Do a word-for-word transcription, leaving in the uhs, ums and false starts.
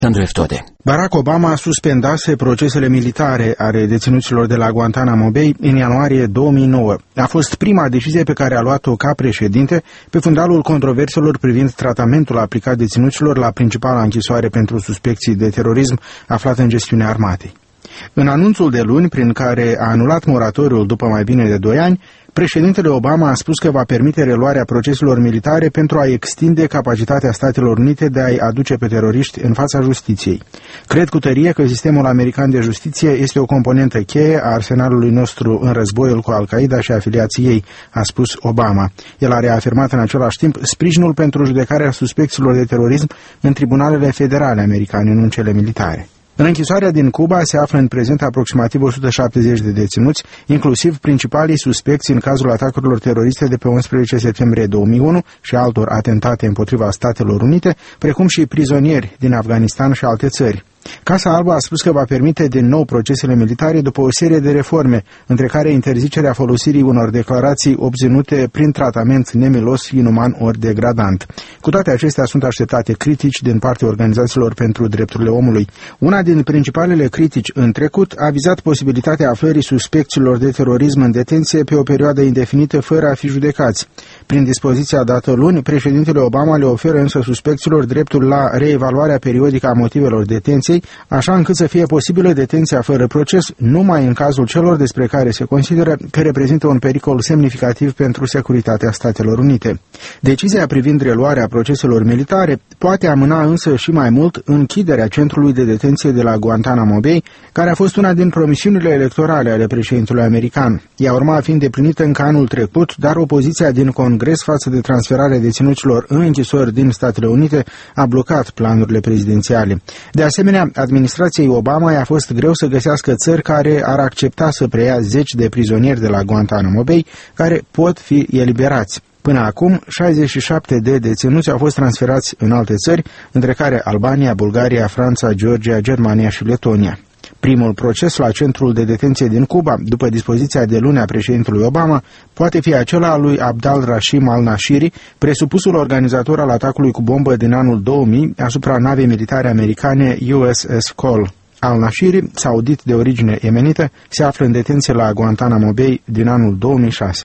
Andrei Eftode. Barack Obama suspendase procesele militare ale deținuților de la Guantanamo Bay în ianuarie două mii nouă. A fost prima decizie pe care a luat-o ca președinte pe fundalul controverselor privind tratamentul aplicat deținuților la principala închisoare pentru suspecții de terorism aflată în gestiunea armatei. În anunțul de luni, prin care a anulat moratoriul după mai bine de doi ani, președintele Obama a spus că va permite reluarea proceselor militare pentru a extinde capacitatea Statelor Unite de a-i aduce pe teroriști în fața justiției. Cred cu tărie că sistemul american de justiție este o componentă cheie a arsenalului nostru în războiul cu Al-Qaeda și afiliații ei, a spus Obama. El a reafirmat în același timp sprijinul pentru judecarea suspecților de terorism în tribunalele federale americane, nu în cele militare. În închisoarea din Cuba se află în prezent aproximativ o sută șaptezeci de deținuți, inclusiv principalii suspecți în cazul atacurilor teroriste de pe unsprezece septembrie două mii unu și altor atentate împotriva Statelor Unite, precum și prizonieri din Afganistan și alte țări. Casa Albă a spus că va permite din nou procesele militare după o serie de reforme, între care interzicerea folosirii unor declarații obținute prin tratament nemilos, inuman ori degradant. Cu toate acestea sunt așteptate critici din partea organizațiilor pentru drepturile omului. Una din principalele critici în trecut a vizat posibilitatea aflării suspecților de terorism în detenție pe o perioadă indefinită fără a fi judecați. Prin dispoziția dată luni, președintele Obama le oferă însă suspecților dreptul la reevaluarea periodică a motivelor detenției, așa încât să fie posibilă detenția fără proces numai în cazul celor despre care se consideră că reprezintă un pericol semnificativ pentru securitatea Statelor Unite. Decizia privind reluarea proceselor militare poate amâna însă și mai mult închiderea centrului de detenție de la Guantanamo Bay, care a fost una din promisiunile electorale ale președintelui american. Ea urma a fi îndeplinită încă anul trecut, dar opoziția din Congres față de transferarea deținuților în închisori din Statele Unite a blocat planurile prezidențiale. De asemenea, administrației Obama i-a fost greu să găsească țări care ar accepta să preia zeci de prizonieri de la Guantanamo Bay, care pot fi eliberați. Până acum, șaizeci și șapte de deținuți au fost transferați în alte țări, între care Albania, Bulgaria, Franța, Georgia, Germania și Letonia. Primul proces la centrul de detenție din Cuba, după dispoziția de luni a președintelui Obama, poate fi acela al lui Abdal Rashim al-Nashiri, presupusul organizator al atacului cu bombă din anul două mii asupra navei militare americane U S S Cole. Al-Nashiri, saudit de origine yemenită, se află în detenție la Guantanamo Bay din anul două mii șase.